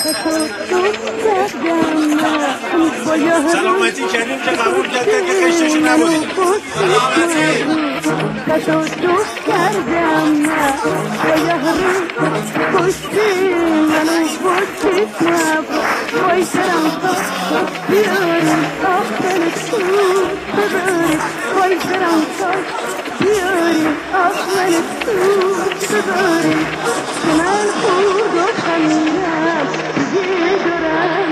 سلامتی کردیم که قبول کرده که خشتشو نبودید. سلامتی دوست کردم با یهرم پشتی منو پشتید نبود وای سرم تا بیاریم آخر تو ببرید وای سرم تا بیاریم آخر تو ببرید من خود و خمیرم یه دارم.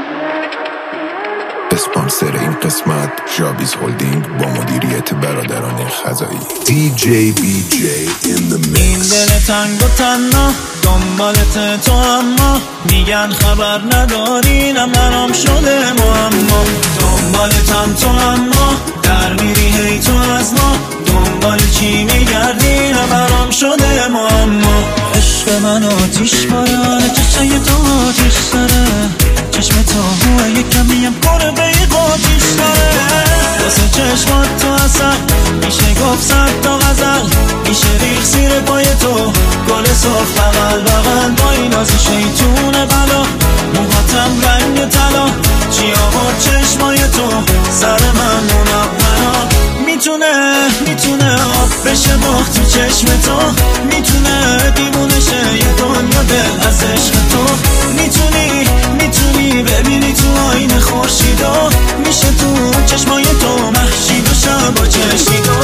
اسپانسر این قسمت شابیز هولدینگ با مدیریت برادران خزایی. DJ BJ in the mix. این دل تنگ و تنها دنبالت تو اما میگن خبر نداری نه منم شده معما. دنبالتم تو اما در میری هی تو از ما دنبال چی میگردی نه منم شده معما. عشق من آتیش بارانه چشای تو آتیش داره چشم تو هوه یک کمیم پر بیق آتیش داره واسه چشمات تو اصل میشه گفت صد تا غزل میشه ریخ زیر پای تو گل صاف بغل بغل با این از شیطون بلا موهاتم رنگ طلا چی آورد چشمای تو سر من منورا میتونه آب بشه باخت تو چشم تو میتونه دیوونه شه یه دنیا دل از عشق تو میتونی ببینی تو آینه خورشیدو میشه تو چشمای تو محشید و شب با چشیدو.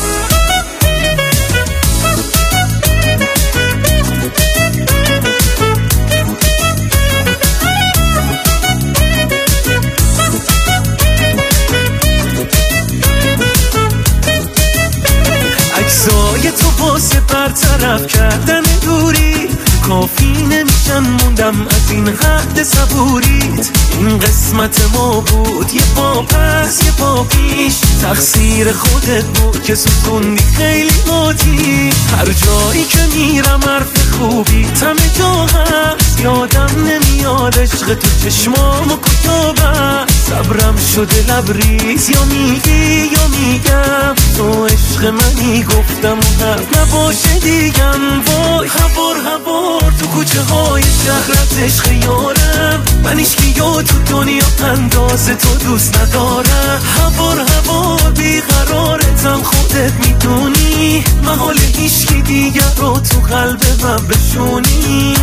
عکسای تو واسه برطرف کردن دوری کافی نمیشن موندم از این حد صبوریت. این قسمت ما بود یه پا پس یه پا پیش تقصیر خودت بود که سکوندی خیلی موتی. هر جایی که میرم حرف خوبی تم جا هست یادم نمیاد عشق تو چشمامو کجا بست. صبرم شده لبریز یا میگی یا میگم تو عشق منی گفتم و حرف نباشه دیگم. وای هوار تو کوچه های شهرت عشق یارم من ایشکی یا تو دنیا انداز تو دوست ندارم. هوار بیقرارتم خودت میدونی محال ایشکی دیگر رو تو قلب من بشونی.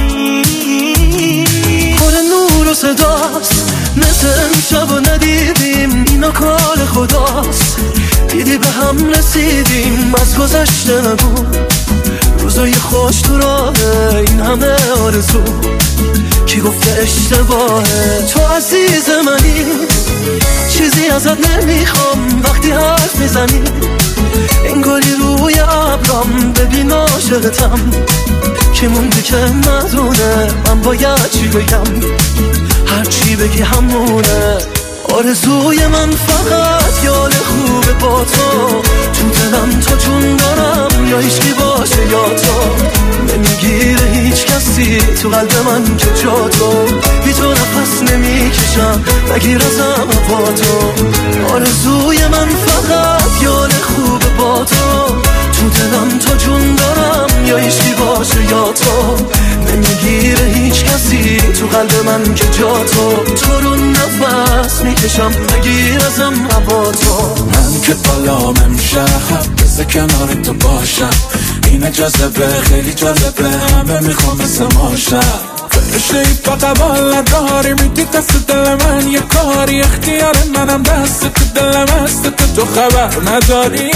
پر نور و صداست مثل امشب و ندیدیم اینا کار خداست دیدی به هم رسیدیم از گذشته نگو روزای خوش تو راهه این همه آرزو کی گفته اشتباهه. تو عزیز منی چیزی ازت نمیخوام وقتی حرف میزنی انگاری روی ابرام ببین عاشقتم که مونده که ندونه من باید چی بگم هر چی بگی همونه. آرزوی من فقط یاد خوبه با تو دلم تا جون دارم یا هیچکی باشه یا تو نمیگیره هیچ کسی تو قلب من که جا تو بی تو نفس نمیکشم نگیر ازم با تو. آرزوی من فقط یاد خوبه با تو دلم تا جون دارم یا هیچکی باشه یا تو نمیگیره هیچ کسی تو قلب من که جا تو رو نفس میکشم نگیر ازم با تو. من که بالام امشب بزه کنار تو باشم این جذبه خیلی جالبه همه میخوام مثل ماشم فرشته پا قبال نداری میدی دست دل من یه کاری اختیار منم دست تو دلم هست تو خبر نداری.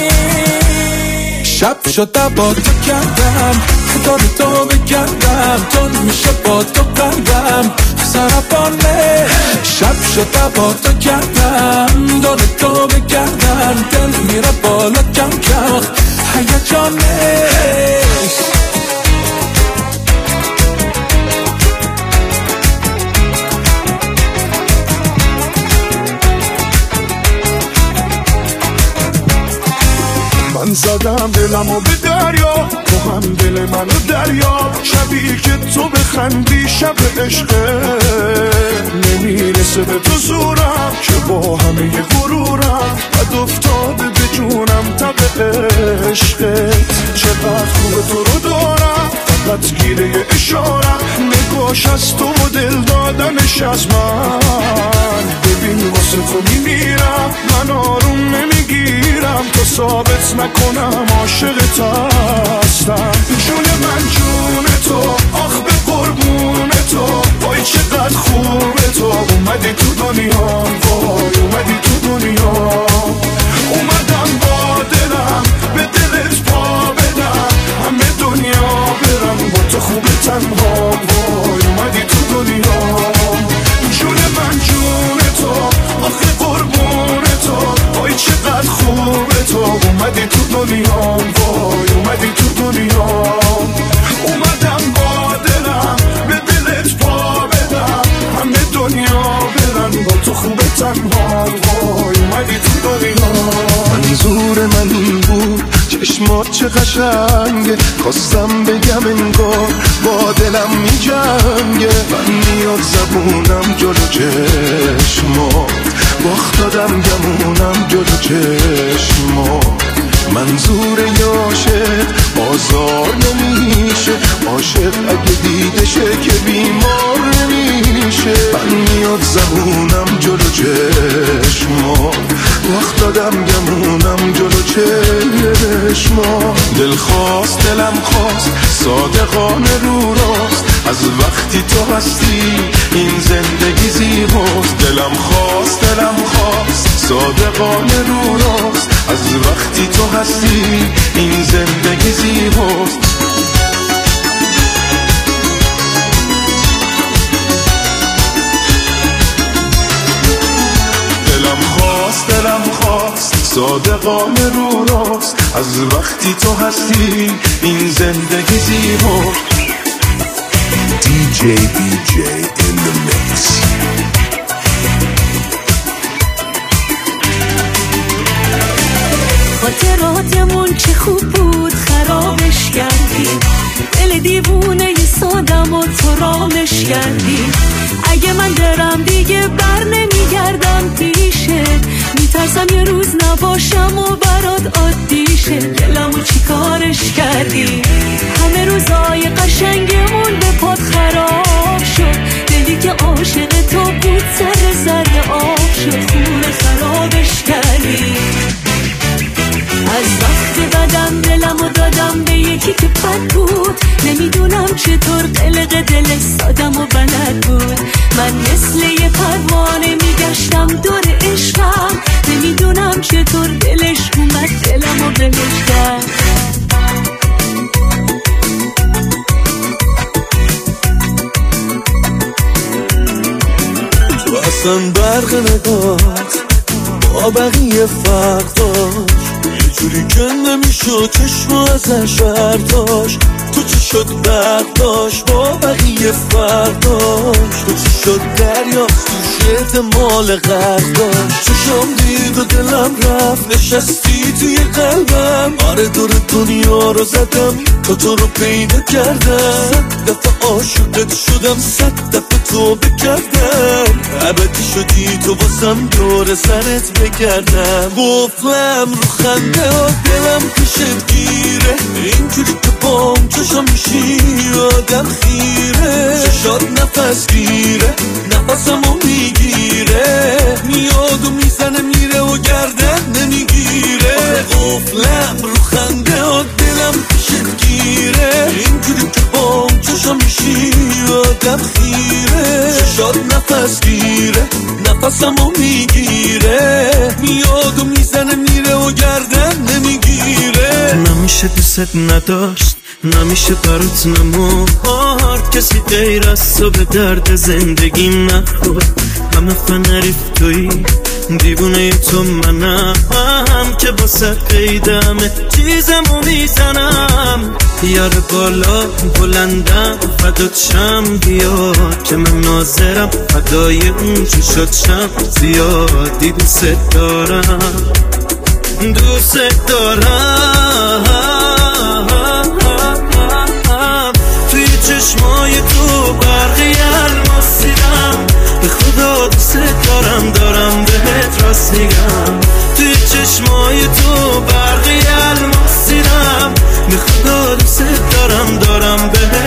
شب شده با تو کردم خدا تو بگردم تو میشه با تو قلبم سرپانه. شب شده با تو کردم دور تو بگردم دل میره بالا کم کم هیجانه. من زدم دلمو به دریا تو هم دل منو دریا شبیه که تو بخندی شب عشقه نمیرسه به تو زورم که با همه غرورم بد افتاده به جونم تب عشقت چقدر خوب تو رو دارم عشقت گیره اشارم، نگاش از تو و دل دادنش از من. ببین واسه تو میمیرم، من آروم نمیگیرم تا ثابت نکنم عاشقت هستم. جون من جون تو، آخ به قربون تو، وای چقدر خوبه تو، اومدی تو دنیا، وای اومدی تو دنیا. اومدم با دلم به دلت پا بدم، همه دنیا برم با تو خوبه تنها، وای اومدی تو دنیا. جون من جون تو، آخه قربون تو، وای چقدر خوبه تو، اومدی تو دنیا، وای اومدی تو دنیا. اومدم با دلم به دلت پا بدم، همه دنیا برن با تو خوبه تنها، وای اومدی تو دنیا. منظور من این بود چشمات چه قشنگه، خواستم بگم انگار با دلم می جنگه. من میاد زبونم جلو چشمات، باخت دادم گمونم جلو چشمات. منظور یاشق آزار نمیشه، عاشق اگه دیده شه که بیمار نمیشه. من میاد زبونم جلو چشمات، وقت دادم گمونم جلو چشمات. دل خواست دلم خواست صادقانه رو راست، از وقتی تو هستی این زندگی زیباست. دلم خواست دلم خواست صادقانه رو راست، از وقتی تو هستی این زندگی زیباست. دلم خواست صادقانه رو راست، از وقتی تو هستی این زندگی زیباست. DJ BJ in the mix. خاطراتمون چه خوب بود خرابش کردی، دل دیوونه ی سادم و تو رامش کردی. اگه من برم دیگه بر نمیگردم پیشت، میترسم یه روز نباشم و برات عادی شه. دلمو چی کارش کردی، همه روزای قشنگمون به پات خراب شد. دلی که عاشق تو بود سر زرد آب شد، خونه خرابش کردی. از وقتی بدم دلمو دادم به یکی که بد بود، نمیدونم چطور قلق دل سادم و بلد بود. من مثل یه پروانه میگشتم دور عشقم، نمیدونم چطور دلش اومد دلمو بهش کرد. تو اصلا برق نگات با بقیه فرق داشت، یه جوری که نمیشد چشم ازش برداشت. تو چی شد برق داشت با بقیه فرق داشت، تو چی شد دریا توش احتمال غرق داشت. چشم دید و دلم رفت نشستی توی قلبم، آره دور دنیا رو زدم تا تو رو پیدا کردم. 100 دفعه عاشقت شدم، 100 دفعه تو بکردم، ابدی شدی تو واسم دور سرت بگردم. گفتم رو خنده ها دلم پیشت گیره، اینجوری که بام چشم میشی آدم خیره. چشات نفس گیره نفسمو میگیره، میاد و میزنه میره و گردن نمیگیره. گفتم رو خنده ها دلم پیشت گیره، اینجوری که بام چشم میشی آدم خیره. چشات نفس گیره نفسمو میگیره، میاد و میزنه میره و گردن نمیگیره. نمیشه دوست نداشت، نمیشه برات نمورد، کسی غیر از تو به درد زندگی نخورد. همه فنریف توی دیوونه تو منم، که واسه قیدمه چیزمو میزنم. یار بالا بلندم فدات شم بیاد، که من ناظرم فدای اون چشات شم. زیادی دوست دارم دوست دارم، توی چشمای تو برقی الماس دیدم. به خدا دوست دارم دارم بهت راست میگم، توی چشمای تو برقی الماس دیدم. به خدا دوست دارم دارم بهت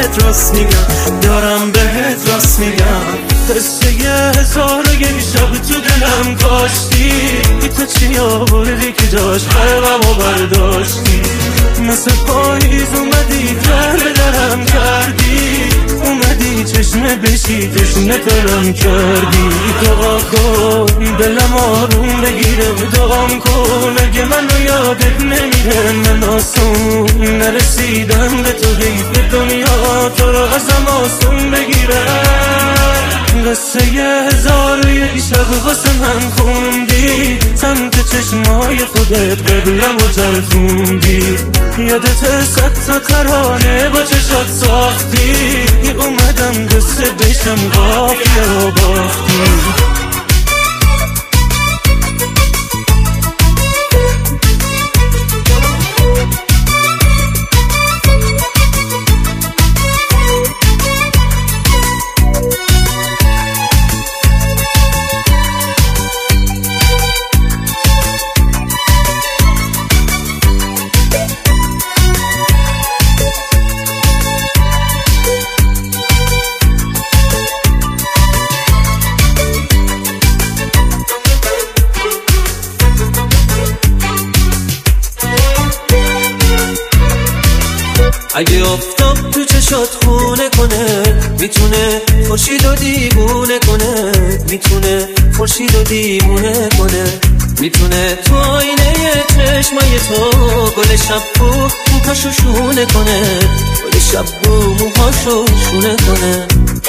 راست میگم، دارم بهت راست میگم. قصه 1001 شب تو دلم کاشتی، بی تو چی آوردی که جاش قلبمو برداشتی. مثل پاییز اومدی در به درم کردی، اومدی چشمه بشی تشنه ترم کردی. دعا کن دلم آروم بگیره، دعام کن اگه منو یادت نمیره. من آسون نرسیدم به تو، حیف دنیا تو رو ازم آسون بگیره. قصه 1001 شب واسه من خوندی، سمت چشمای خودت قبلم و چرخوندی. یادت 100 تا ترانه با چشات ساختی، اومدم قصه بشم قافیه و باختی. اگه آفتاب تو چشات خونه کنه، میتونه خورشید و دیوونه کنه، میتونه خورشید و دیوونه کنه، میتونه تو آینه چشمای تو گل شب و موهاشو شونه کنه، گل شب و موهاشو شونه کنه.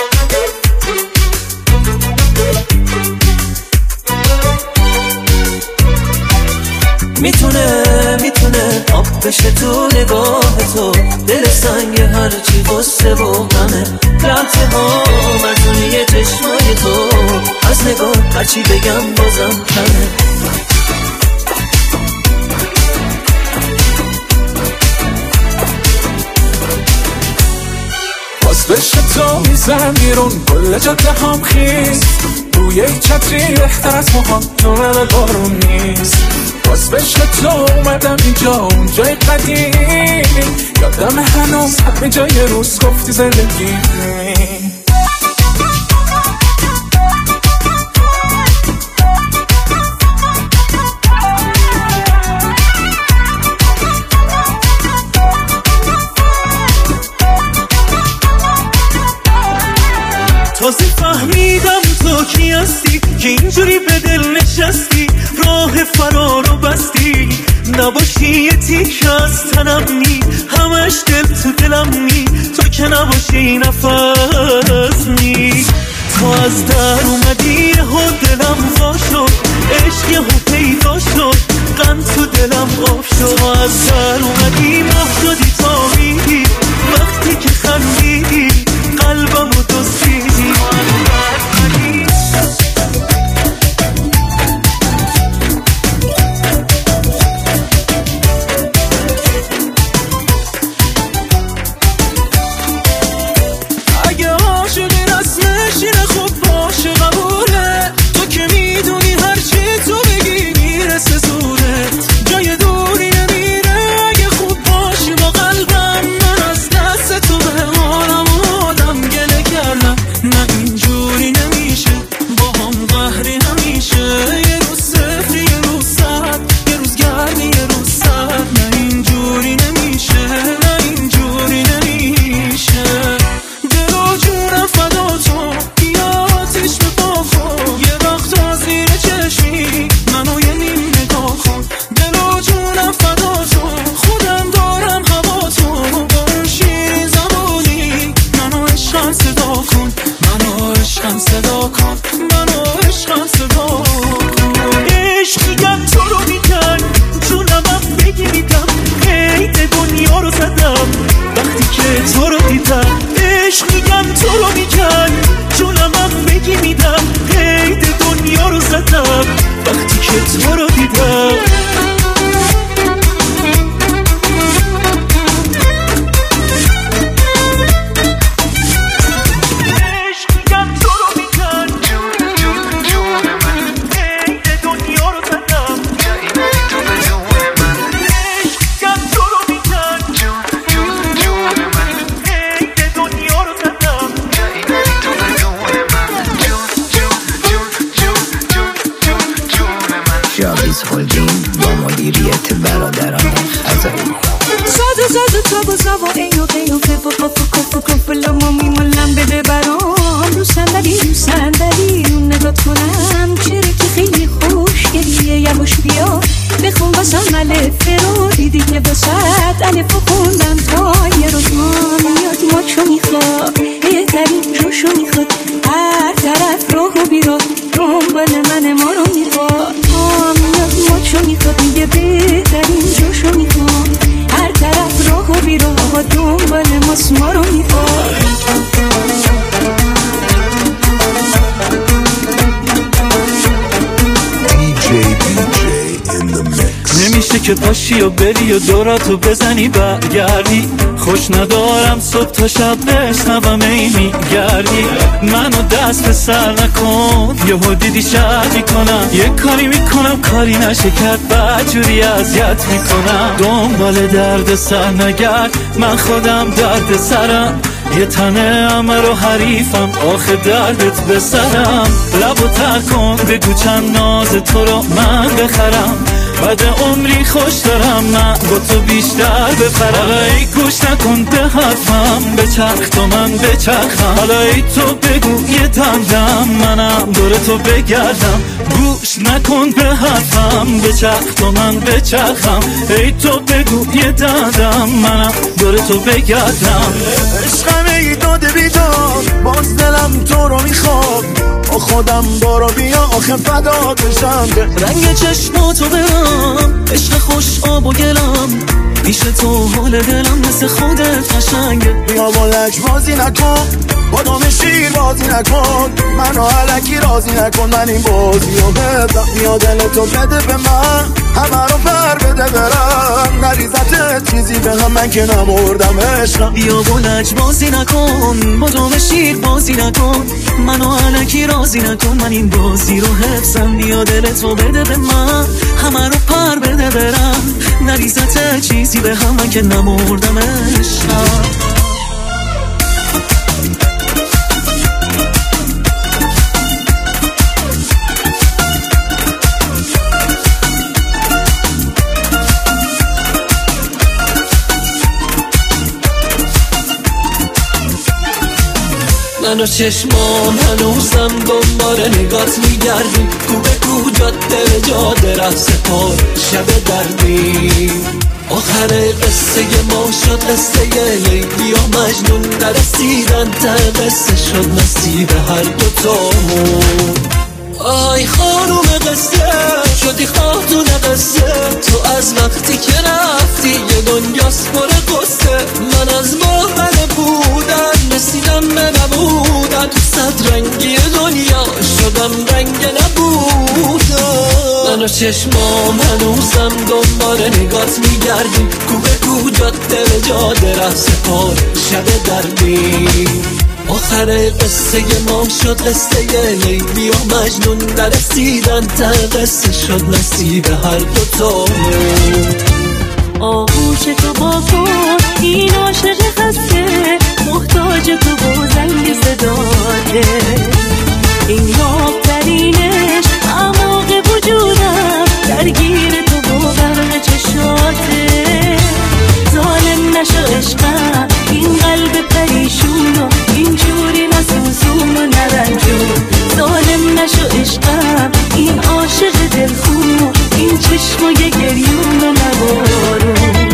میتونه آب بشه تو نگاه تو، دل سنگ هرچی غصه و غمه. لحظه ها مردونی چشمای تو، از نگاه هرچی بگم بازم کمه. باز بشه تو میزن بیرون کل جاده هم خیز، روی یک چتری بهتر از موهام نومه بارون نیست. باز بشه تو اومدم اینجا اونجای قدیم، یادم هنوز همه جای روز گفتی زندگی. تازه فهمیدم تو کی هستی که اینجوری به دل نشستی، راه فرارو بستی. نباشی یه تیک از تنم نی، همش دل تو دلم نی، تو که نباشی نفس نی. تو از در اومدی و دلم وا شد، عشق یهو پیدا شد، غم تو دلم آب شد. تو از در اومدی ماه شدی تا میدی، وقتی که خندیدی قلبمو دزدیدی. که پاشی و بری و دوراتو بزنی برگردی. خوش ندارم صبح تا شب بشنوم ای میگردی. منو دست به سر نکن یهو دیدی شر میکنم. یه کاری میکنم کاری نشه کرد بدجوری اذیت میکنم. دنبال درد سر نگرد من خودم درد سرم. یه تنه همه رو حریفم آخه دردت به سرم. لبو تر کن بگو چند ناز تو رو من بخرم. بعد عمری خوش دارم من با تو بیشتر بپرم. حالا ای گوش نکن به حرفم بچرخ تو من بچرخم. حالا ای تو بگو یه دم منم دور تو بگردم. گوش نکن به حرفم بچرخ تو من بچرخم. ای تو بگو یه دم منم دور تو بگردم. عشقم ای داده بیداد باز دلم تو رو میخواد. با خودم بارا بیا آخه فدا بشم. رنگ چشماتو برم عشق خوش آب و گلم. پیش تو حال دلم مثل خودت قشنگه. بیا با لجبازی نکن با دام شیر بازی نکن. منو علکی راضی نکن من این بازی رو بدم. بیا دلتو بده به من همه رو پر بده برم. نریزت چیزی به هم من که نمردم عشقم. بیا با لجبازی نکن با دام شیر بازی نکن. منو علکی راضی نکن من این بازی رو حفظم. بیا دلتو بده به من همه رو پر بده برم. نریزت چیزی به هم من که نمردم عشقم. من و چشمام هنوزم دنبال نگات میگردیم. کو به کو جاده جاده ره سپار شب دردی. آخر قصه ما شد قصه لیلی و مجنون. نرسیدن ته قصه شد نصیب هر دوتامون. آی خانوم قصه شدی خاتون قصه. تو از وقتی که رفتی یه دنیاست پر قصه. من از ماهن بودن رسیدم به نبودن. تو صد رنگی دنیا شدم رنگ نبودن. من و چشمام هنوزم دنبال نگات میگردیم. کو به کو جاده جاده ره سپار شب دردی. آخر قصه ما شد قصه لیلی و مجنون. نرسیدن ته قصه شد نصیب هر دوتامون. آغوش تو با کن این عاشق خسته. محتاج تو با زنگ صداته. این یابترینش اعماق وجودم درگیر تو با غرق چشاته. ظالم نشو عشقم این قلب پریشون و این جوری نسوزون و نرنجون. ظالم نشو عشقم این عاشق دلخون و این چشمای گریون و نبارون.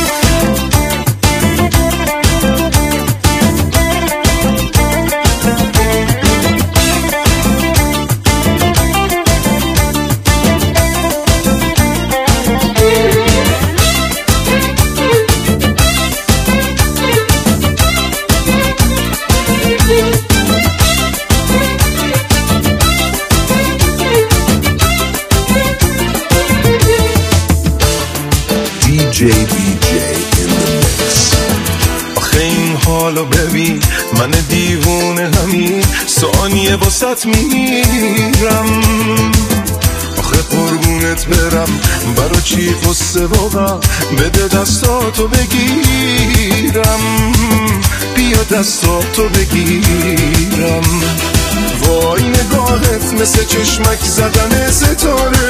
آخه این حالو ببین من دیوونه همین ثانیه واسط میمیرم. آخه قربونت برم برا چی قصه واقعا بده دستاتو بگیرم. بیا دستاتو بگیرم. وای نگاهت مثل چشمک زدن ستاره.